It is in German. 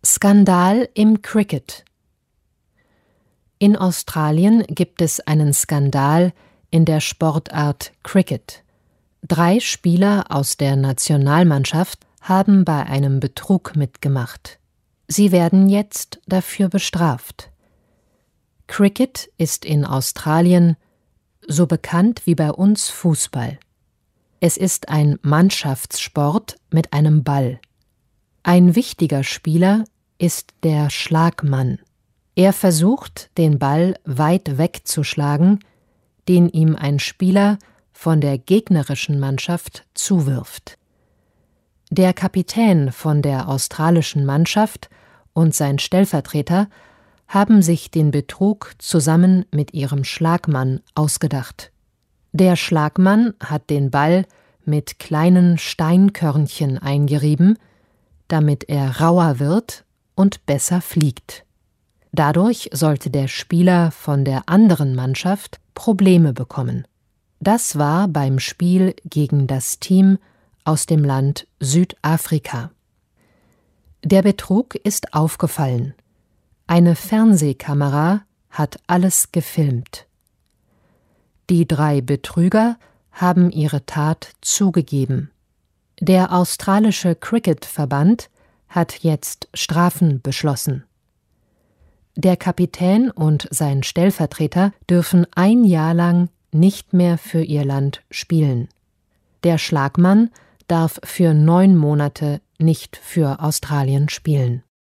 Skandal im Cricket. In Australien gibt es einen Skandal in der Sportart Cricket. 3 Spieler aus der Nationalmannschaft haben bei einem Betrug mitgemacht. Sie werden jetzt dafür bestraft. Cricket ist in Australien so bekannt wie bei uns Fußball. Es ist ein Mannschaftssport mit einem Ball. Ein wichtiger Spieler ist der Schlagmann. Er versucht, den Ball weit wegzuschlagen, den ihm ein Spieler von der gegnerischen Mannschaft zuwirft. Der Kapitän von der australischen Mannschaft und sein Stellvertreter haben sich den Betrug zusammen mit ihrem Schlagmann ausgedacht. Der Schlagmann hat den Ball mit kleinen Steinkörnchen eingerieben, damit er rauer wird und besser fliegt. Dadurch sollte der Spieler von der anderen Mannschaft Probleme bekommen. Das war beim Spiel gegen das Team aus dem Land Südafrika. Der Betrug ist aufgefallen. Eine Fernsehkamera hat alles gefilmt. Die 3 Betrüger haben ihre Tat zugegeben. Der australische Cricket-Verband hat jetzt Strafen beschlossen. Der Kapitän und sein Stellvertreter dürfen 1 Jahr lang nicht mehr für ihr Land spielen. Der Schlagmann darf für 9 Monate nicht für Australien spielen.